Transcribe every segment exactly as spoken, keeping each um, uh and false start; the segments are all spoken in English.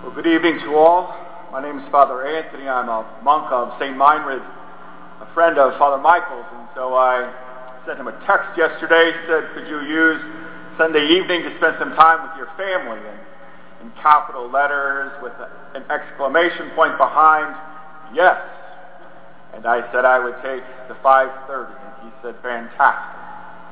Well, good evening to all. My name is Father Anthony. I'm a monk of Saint Meinrad, a friend of Father Michael's, and so I sent him a text yesterday, said, could you use Sunday evening to spend some time with your family? And in capital letters with an exclamation point behind, yes. And I said I would take the five thirty, and he said, fantastic.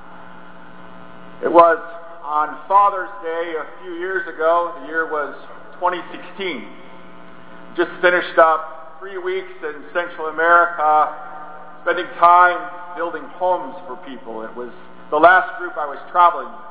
It was on Father's Day a few years ago. The year was twenty sixteen. Just finished up three weeks in Central America, spending time building homes for people. It was the last group I was traveling with.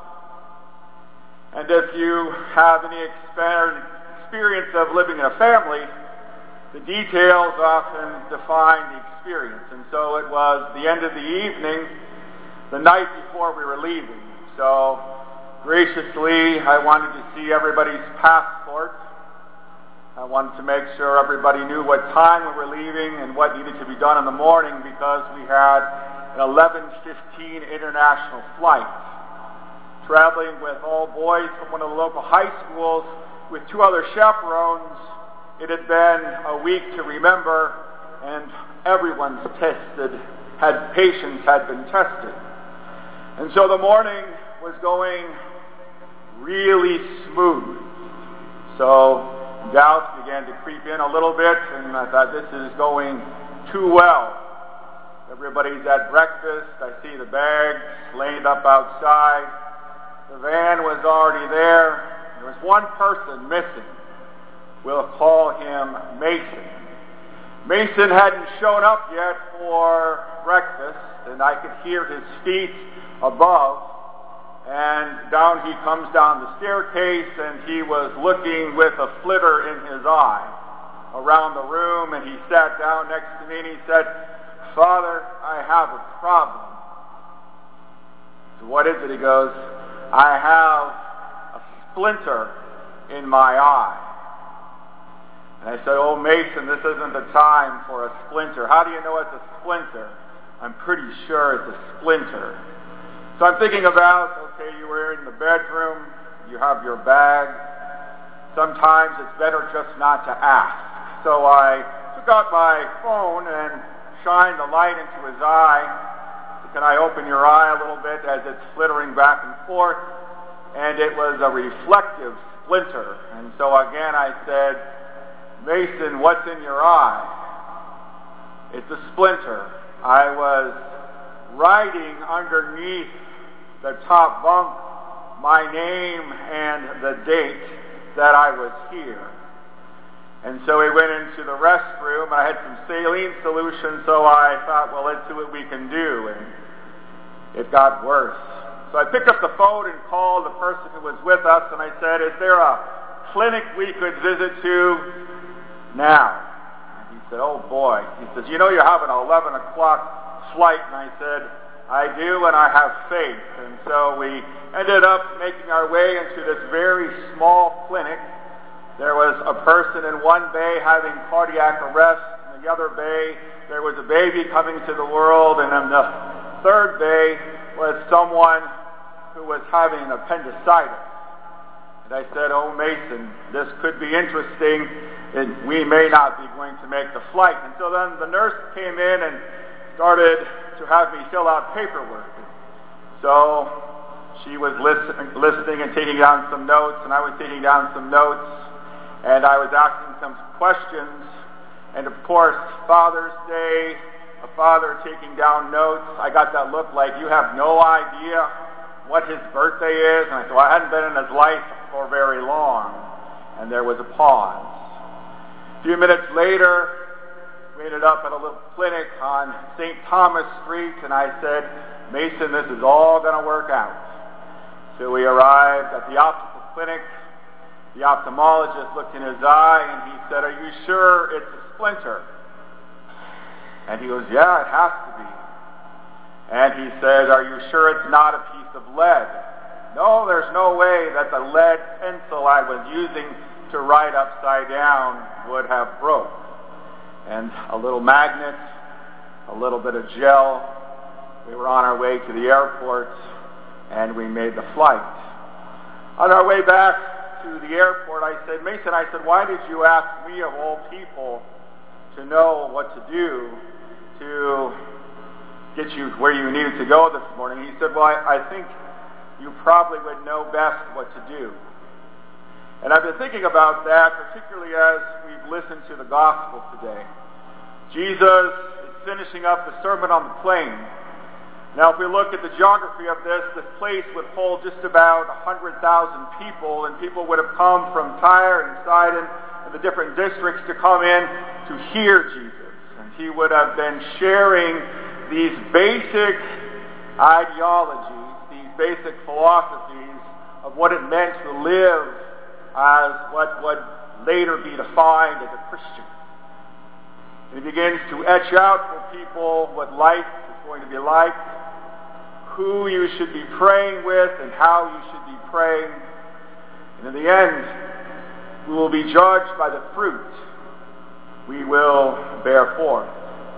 And if you have any experience of living in a family, the details often define the experience. And so it was the end of the evening, the night before we were leaving. So graciously, I wanted to see everybody's passport. I wanted to make sure everybody knew what time we were leaving and what needed to be done in the morning, because we had an eleven fifteen international flight. Traveling with all boys from one of the local high schools with two other chaperones. It had been a week to remember, and everyone's tested, had patients had been tested. And so the morning was going really smooth. So doubts began to creep in a little bit, and I thought, this is going too well. Everybody's at breakfast. I see the bags laid up outside. The van was already there. There was one person missing. We'll call him Mason. Mason hadn't shown up yet for breakfast, and I could hear his feet above. And down he comes down the staircase, and he was looking with a flitter in his eye around the room, and he sat down next to me and he said, Father, I have a problem. So what is it? He goes, I have a splinter in my eye. And I said, oh, Mason, this isn't the time for a splinter. How do you know it's a splinter? I'm pretty sure it's a splinter. So I'm thinking about, okay, you were in the bedroom, you have your bag. Sometimes it's better just not to ask. So I took out my phone and shined the light into his eye. So can I open your eye a little bit as it's flittering back and forth? And it was a reflective splinter. And so again I said, Mason, what's in your eye? It's a splinter. I was writing underneath the top bunk my name and the date that I was here. And so we went into the restroom, and I had some saline solution, so I thought, well, let's see what we can do. And it got worse. So I picked up the phone and called the person who was with us, and I said, is there a clinic we could visit to now? And he said, oh boy. He says, you know you have an eleven o'clock flight. And I said, I do, and I have faith. And so we ended up making our way into this very small clinic. There was a person in one bay having cardiac arrest. In the other bay, there was a baby coming to the world. And in the third bay was someone who was having an appendicitis. And I said, oh, Mason, this could be interesting, and we may not be going to make the flight. And so then the nurse came in and started to have me fill out paperwork. So she was listen, listening and taking down some notes, and I was taking down some notes, and I was asking some questions. And of course, Father's Day, a father taking down notes, I got that look like, you have no idea what his birthday is. And I said, well, I hadn't been in his life for very long. And there was a pause. A few minutes later, we ended up at a little clinic on Saint Thomas Street, and I said, Mason, this is all going to work out. So we arrived at the optical clinic. The ophthalmologist looked in his eye, and he said, are you sure it's a splinter? And he goes, yeah, it has to be. And he said, are you sure it's not a piece of lead? No, there's no way that the lead pencil I was using to write upside down would have broke. And a little magnet, a little bit of gel. We were on our way to the airport, and we made the flight. On our way back to the airport, I said, Mason, I said, why did you ask me of all people to know what to do to get you where you needed to go this morning? He said, well, I, I think you probably would know best what to do. And I've been thinking about that, particularly as we've listened to the gospel today. Jesus is finishing up the Sermon on the Plain. Now, if we look at the geography of this, this place would hold just about one hundred thousand people, and people would have come from Tyre and Sidon and the different districts to come in to hear Jesus. And he would have been sharing these basic ideologies, these basic philosophies of what it meant to live as what would later be defined as a Christian. And he begins to etch out for people what life is going to be like, who you should be praying with and how you should be praying. And in the end, we will be judged by the fruit we will bear forth.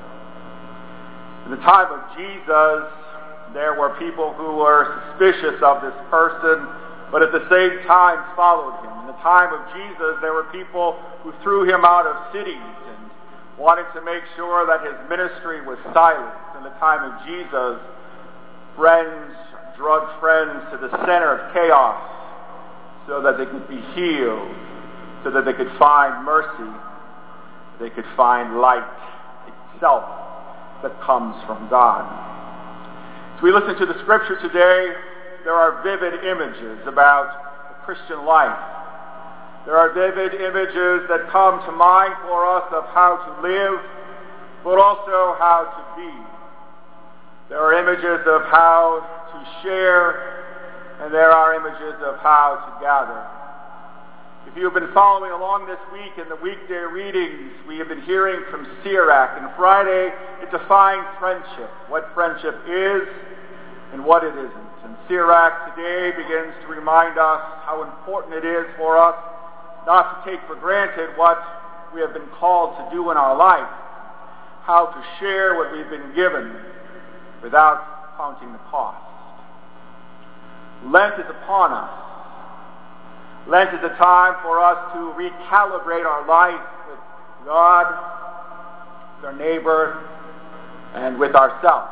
In the time of Jesus, there were people who were suspicious of this person, but at the same time followed him. In the time of Jesus, there were people who threw him out of cities and wanted to make sure that his ministry was silenced. In the time of Jesus, friends drug friends to the center of chaos so that they could be healed, so that they could find mercy, they could find light itself that comes from God. As we listen to the scripture today, there are vivid images about the Christian life. There are vivid images that come to mind for us of how to live, but also how to be. There are images of how to share, and there are images of how to gather. If you have been following along this week in the weekday readings, we have been hearing from Sirach, and Friday it defined friendship, what friendship is and what it isn't. And Sirach today begins to remind us how important it is for us not to take for granted what we have been called to do in our life, how to share what we've been given without counting the cost. Lent is upon us. Lent is a time for us to recalibrate our life with God, with our neighbor, and with ourselves.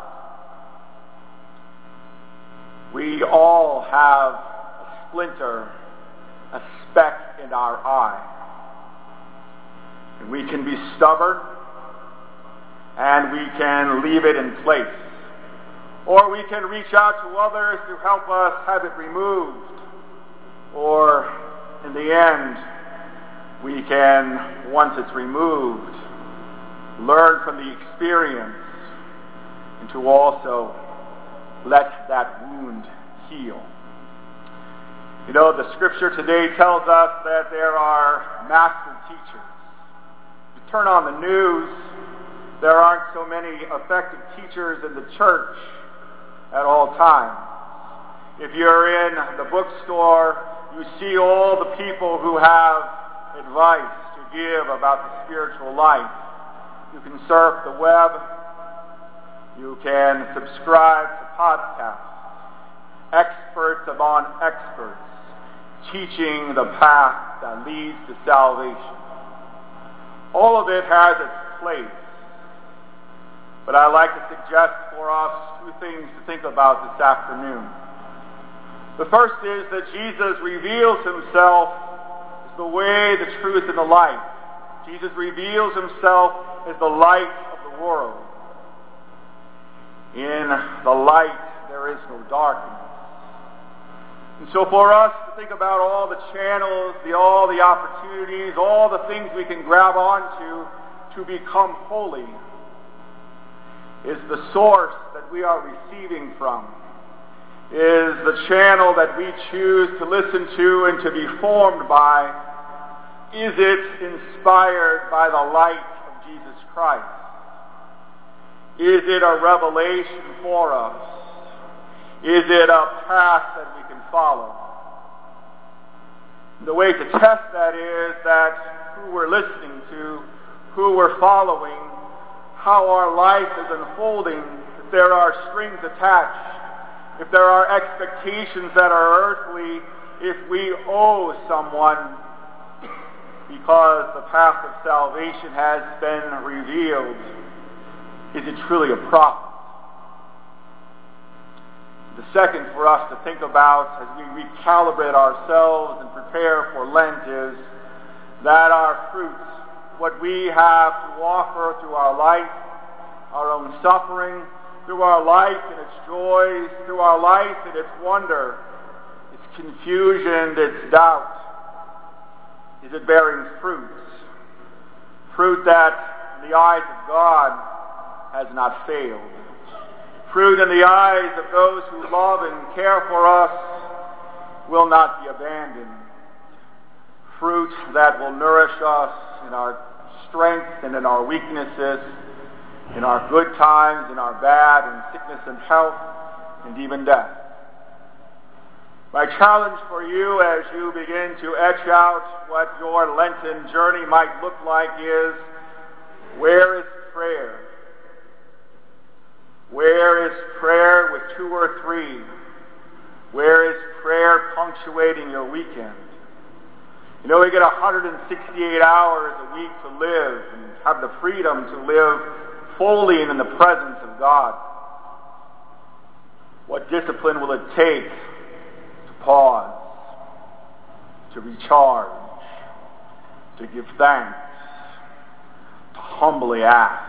We all have a splinter, a speck in our eye. And we can be stubborn, and we can leave it in place. Or we can reach out to others to help us have it removed. Or, in the end, we can, once it's removed, learn from the experience and to also let that wound heal. You know, the scripture today tells us that there are master teachers. If you turn on the news, there aren't so many effective teachers in the church at all times. If you're in the bookstore, you see all the people who have advice to give about the spiritual life. You can surf the web. You can subscribe to podcasts. Experts upon experts teaching the path that leads to salvation. All of it has its place. But I'd like to suggest for us two things to think about this afternoon. The first is that Jesus reveals himself as the way, the truth, and the life. Jesus reveals himself as the light of the world. In the light, there is no darkness. And so for us to think about all the channels, the, all the opportunities, all the things we can grab onto to become holy is the source that we are receiving from, is the channel that we choose to listen to and to be formed by. Is it inspired by the light of Jesus Christ? Is it a revelation for us? Is it a path that we can follow? The way to test that is that who we're listening to, who we're following, how our life is unfolding, if there are strings attached, if there are expectations that are earthly, if we owe someone because the path of salvation has been revealed, is it truly a profit? The second for us to think about as we recalibrate ourselves and prepare for Lent is that our fruits, what we have to offer through our life, our own suffering, through our life and its joys, through our life and its wonder, its confusion, its doubt, is it bearing fruit? Fruit that in the eyes of God has not failed. Fruit in the eyes of those who love and care for us will not be abandoned. Fruit that will nourish us in our strength and in our weaknesses, in our good times, in our bad, in sickness and health, and even death. My challenge for you as you begin to etch out what your Lenten journey might look like is, where is prayer? Where is prayer with two or three? Where is prayer punctuating your weekend? You know, we get one hundred sixty-eight hours a week to live and have the freedom to live fully and in the presence of God. What discipline will it take to pause, to recharge, to give thanks, to humbly ask?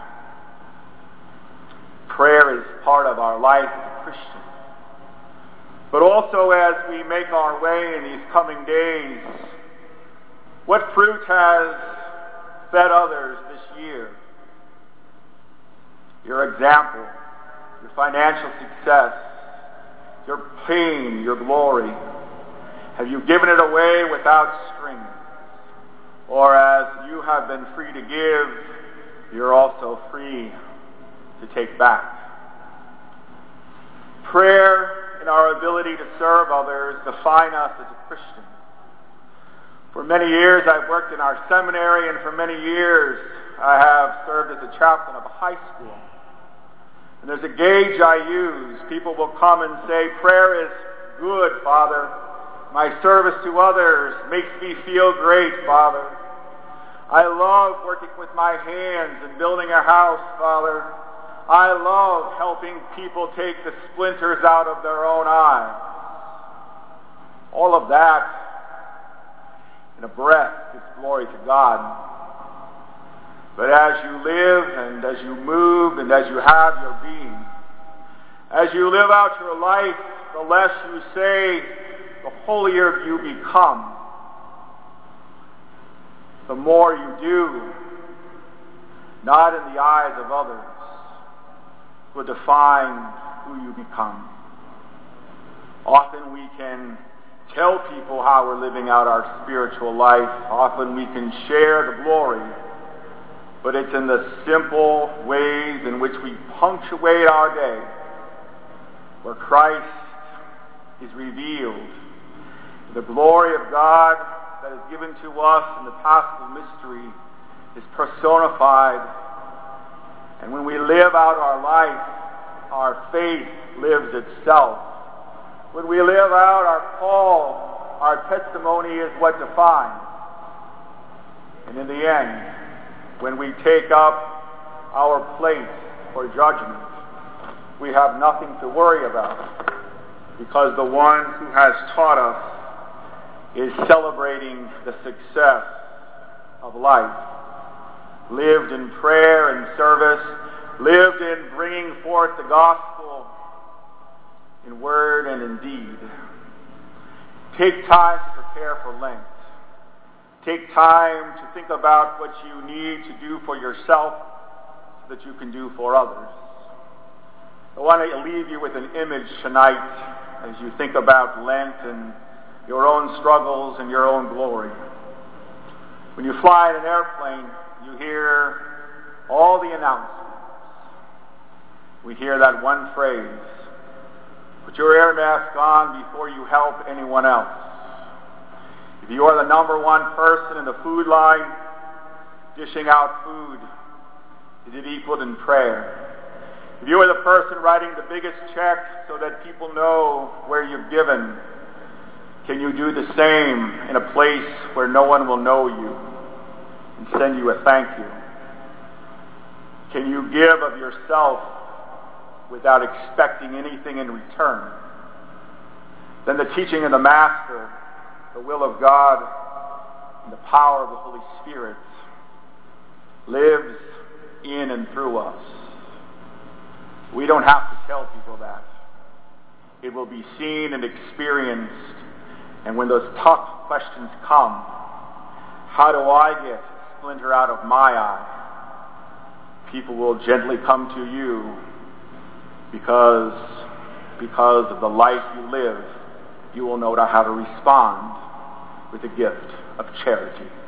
Prayer is part of our life as a Christian. But also as we make our way in these coming days, what fruit has fed others this year? Your example, your financial success, your pain, your glory. Have you given it away without strings? Or as you have been free to give, you're also free to take back. Prayer and our ability to serve others define us as a Christian. For many years I've worked in our seminary, and for many years I have served as a chaplain of a high school. And there's a gauge I use. People will come and say, prayer is good, Father. My service to others makes me feel great, Father. I love working with my hands and building a house, Father. I love helping people take the splinters out of their own eyes. All of that, in a breath, gives glory to God. But as you live and as you move and as you have your being, as you live out your life, the less you say, the holier you become. The more you do, not in the eyes of others, will define who you become. Often we can tell people how we're living out our spiritual life. Often we can share the glory. But it's in the simple ways in which we punctuate our day where Christ is revealed. The glory of God that is given to us in the Paschal mystery is personified. And when we live out our life, our faith lives itself. When we live out our call, our testimony is what defines. And in the end, when we take up our place for judgment, we have nothing to worry about, because the one who has taught us is celebrating the success of life, lived in prayer and service, lived in bringing forth the gospel in word and in deed. Take time to prepare for Lent. Take time to think about what you need to do for yourself so that you can do for others. I want to leave you with an image tonight as you think about Lent and your own struggles and your own glory. When you fly in an airplane, you hear all the announcements. We hear that one phrase, put your air mask on before you help anyone else. If you are the number one person in the food line, dishing out food, is it equaled in prayer? If you are the person writing the biggest check so that people know where you've given, Can you do the same in a place where no one will know you and send you a thank you? Can you give of yourself without expecting anything in return? Then the teaching of the Master, the will of God, and the power of the Holy Spirit lives in and through us. We don't have to tell people that. It will be seen and experienced. And when those tough questions come, how do I get a splinter out of my eye? People will gently come to you because, because of the life you live, you will know how to respond with the gift of charity.